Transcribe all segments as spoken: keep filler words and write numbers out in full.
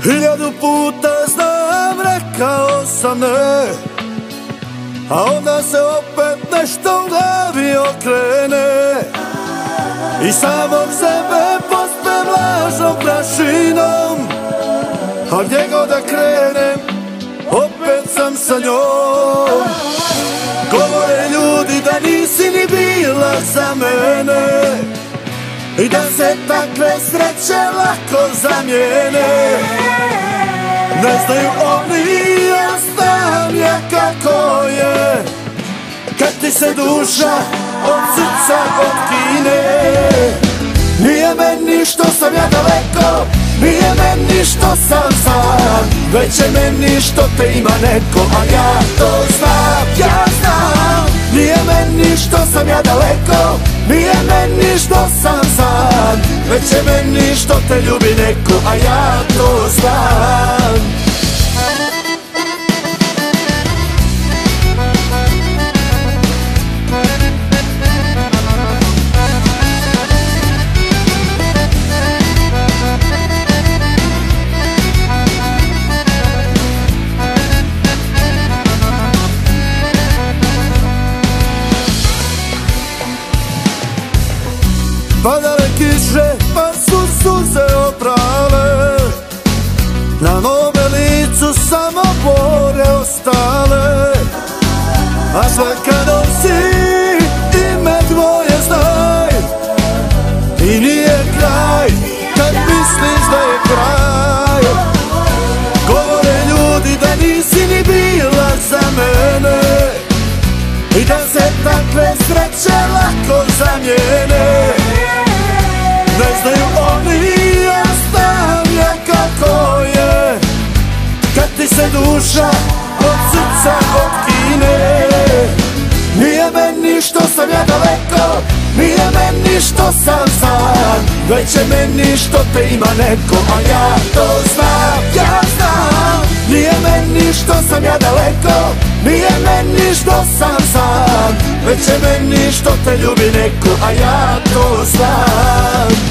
Hiljadu puta znam, rekao sam ne, a onda se opet nešto u glavi okrene i samog sebe pospem lažnom prašinom. A gdje god da krenem, opet sam sa njom. Govore ljudi da nisi ni bila za mene i da se takve sreće lako zamijene. Ne znaju oni, ja znam ja kako je, kad ti se duša od srca otkine. Nije meni što sam ja daleko, nije meni što sam sam, već je meni što te ima neko, a ja to znam, ja znam. Nije meni što sam ja daleko, nije meni što sam sam, već je meni što te ljubi neko, a ja to znam. Padale kiše, pa su suze oprale, na mome licu samo bore ostale, a svaka nosi ime tvoje, znaj, i nije kraj kad misliš da je kraj. Govore ljudi da nisi ni bila za mene i da se takve sreće lako zamijene. Ne znaju oni, ja znam ja kako je, kad ti se duša od srca otkine. Nije meni što sam ja daleko, nije meni što sam sam, već je meni što te ima neko, a ja to znam, ja znam. Nije meni što sam ja daleko, nije meni što sam sam, već je meni što te ljubi neko, a ja to znam.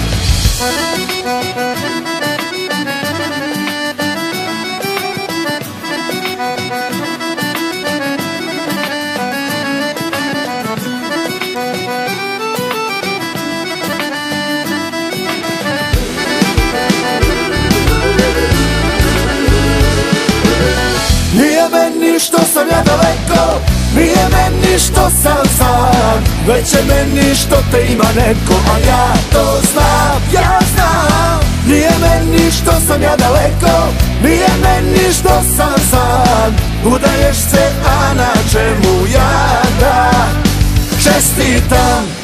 Nije meni što sam ja daleko, nije meni što sam sam, već je meni što te ima neko, a ja to znam, ja znam. Nije meni što sam ja daleko, nije meni što sam sam, udaješ se, a na čemu ja da čestitam.